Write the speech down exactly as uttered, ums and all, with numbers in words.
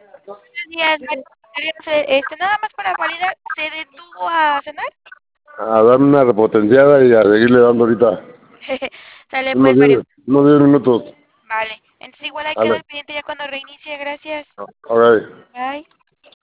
Buenos días, María. Se- Este, nada más para validar, ¿se detuvo a cenar? A darme una repotenciada y a seguirle dando ahorita Sale unos pues, Mario. diez, unos diez minutos. Vale. Entonces igual ahí queda Vale, el pendiente ya cuando reinicie. Gracias. ok. Bye.